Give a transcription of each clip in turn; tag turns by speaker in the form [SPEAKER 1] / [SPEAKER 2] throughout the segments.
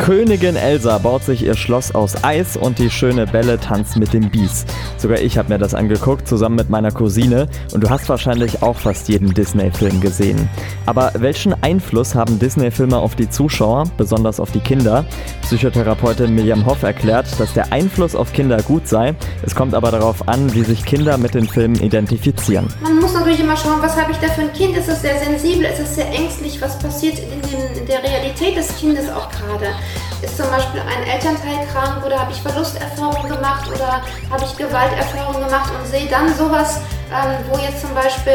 [SPEAKER 1] Königin Elsa baut sich ihr Schloss aus Eis und die schöne Belle tanzt mit dem Biest. Sogar ich habe mir das angeguckt, zusammen mit meiner Cousine. Und du hast wahrscheinlich auch fast jeden Disney-Film gesehen. Aber welchen Einfluss haben Disney-Filme auf die Zuschauer, besonders auf die Kinder? Psychotherapeutin Mirjam Hoff erklärt, dass der Einfluss auf Kinder gut sei. Es kommt aber darauf an, wie sich Kinder mit den Filmen identifizieren.
[SPEAKER 2] Man muss natürlich immer schauen, was habe ich da für ein Kind? Ist es sehr sensibel? Ist es sehr ängstlich? Was passiert in der Realität des Kindes auch gerade? Ist zum Beispiel ein Elternteil krank oder habe ich Verlusterfahrungen gemacht oder habe ich Gewalterfahrungen gemacht und sehe dann sowas, wo jetzt zum Beispiel,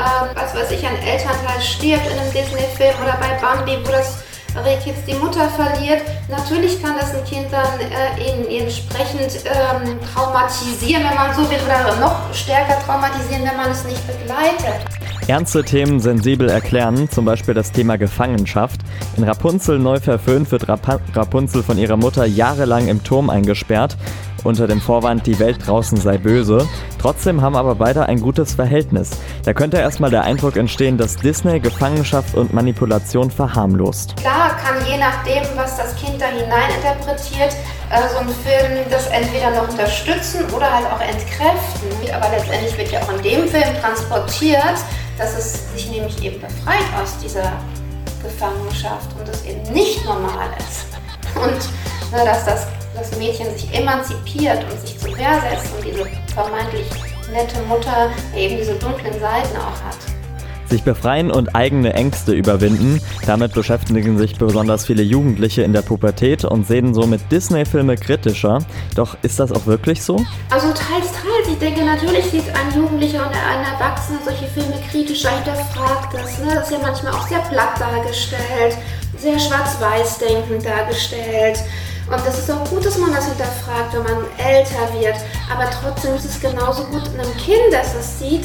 [SPEAKER 2] ein Elternteil stirbt in einem Disney-Film oder bei Bambi, wo das Reh jetzt die Mutter verliert. Natürlich kann das ein Kind dann entsprechend traumatisieren, wenn man so will, oder noch stärker traumatisieren, wenn man es nicht begleitet.
[SPEAKER 1] Ernste Themen sensibel erklären, zum Beispiel das Thema Gefangenschaft. In Rapunzel neu verföhnt wird Rapunzel von ihrer Mutter jahrelang im Turm eingesperrt, unter dem Vorwand, die Welt draußen sei böse. Trotzdem haben aber beide ein gutes Verhältnis. Da könnte erstmal der Eindruck entstehen, dass Disney Gefangenschaft und Manipulation verharmlost.
[SPEAKER 2] Klar kann je nachdem, was das Kind da hineininterpretiert, so ein Film das entweder noch unterstützen oder halt auch entkräften. Aber letztendlich wird ja auch in dem Film transportiert, dass es sich nämlich eben befreit aus dieser Gefangenschaft und es eben nicht normal ist. Und dass das Mädchen sich emanzipiert und sich zur Wehr setzt und diese vermeintlich nette Mutter eben diese dunklen Seiten auch hat.
[SPEAKER 1] Sich befreien und eigene Ängste überwinden, damit beschäftigen sich besonders viele Jugendliche in der Pubertät und sehen somit Disney-Filme kritischer. Doch ist das auch wirklich so?
[SPEAKER 2] Also teils. Ich denke, natürlich sieht ein Jugendlicher und ein Erwachsener solche Filme kritischer, hinterfragt das. Das ist ja manchmal auch sehr platt dargestellt, sehr schwarz-weiß denkend dargestellt. Und das ist auch gut, dass man das hinterfragt, wenn man älter wird. Aber trotzdem ist es genauso gut einem Kind, das es sieht,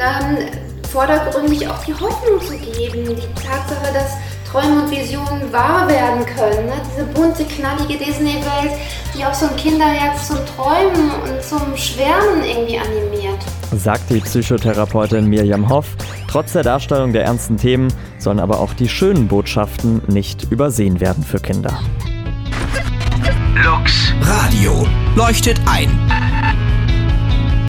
[SPEAKER 2] vordergründig auch die Hoffnung zu geben. Die Tatsache, dass Träume und Visionen wahr werden können. Diese bunte, knallige Disney-Welt, die auch so ein Kinderherz zum Träumen und zum Schwärmen irgendwie animiert.
[SPEAKER 1] Sagt die Psychotherapeutin Mirjam Hoff. Trotz der Darstellung der ernsten Themen sollen aber auch die schönen Botschaften nicht übersehen werden für Kinder.
[SPEAKER 3] Lux Radio leuchtet ein.